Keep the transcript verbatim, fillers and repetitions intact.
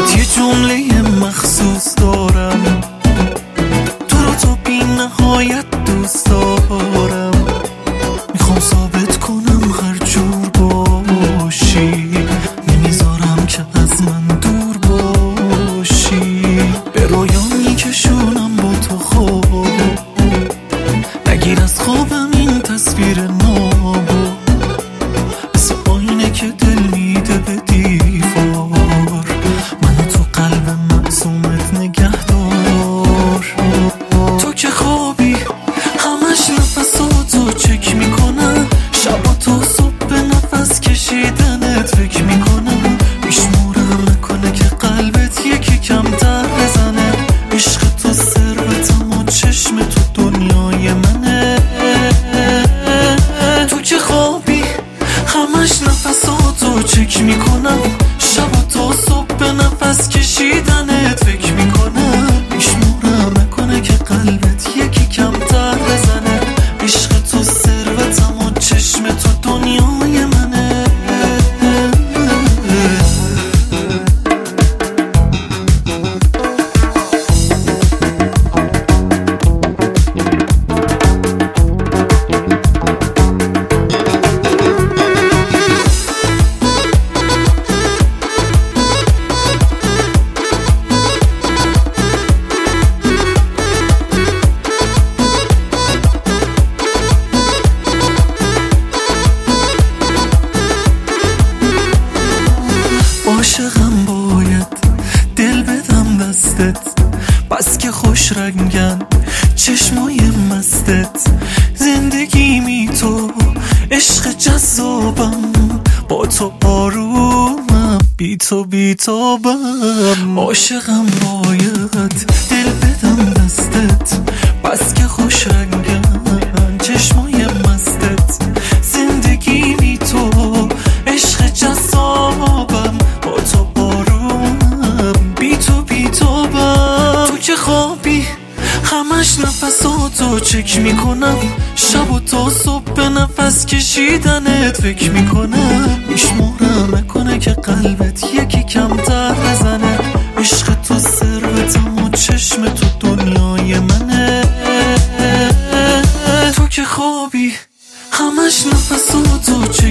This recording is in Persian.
باهات یه جمله مخصوص دارم، تو رو تا بی نهایت دوست دارم. میخوام ثابت کنم هر جور باشی، نمیذارم که از من دور باشی. به رویا میکشونم با تو خواب، نگیر از خوابم این تصویر نابو، مثل آینه که دل میده به دیوار. منو تو قلب معصومت نگه دار. تو که خوابی همش نفساتو چک میکنم، شبا تا صبح به نفس کشیدنت فکر میکنم. میشمورم نکنه که قلبت یکی کمتر بزنه. عشق تو ثروتم و چشم تو دنیای منه. تو که خوابی همش نفساتو چک میکنم، شبا تا صبح به نفس کشیدنت فکر میکنم. میشمورم نکنه که قلبت یکی کمتر بزنه. عشق تو ثروتم و چشم تو دنیای منه. عاشقم باید دل بدم دستت، بس که خوش رنگن چشمای مستت. زندگی می تو عشق جذابم، با تو آرومم بی تو بی تابم. عاشقم باید دل بدم دستت، بس که خوش رنگن چشمای مستت. زندگی می تو عشق جذابم، با تو آرومم بی تو بی تابم. تو که خوابی همش نفساتو چک میکنم، شب و تا صبح به نفس کشیدنت فکر میکنم. میشمورم نکنه که قلبت یکی کمتر بزنه. عشق تو ثروتم و چشم تو دنیای منه. تو که خوابی همش نفساتو چک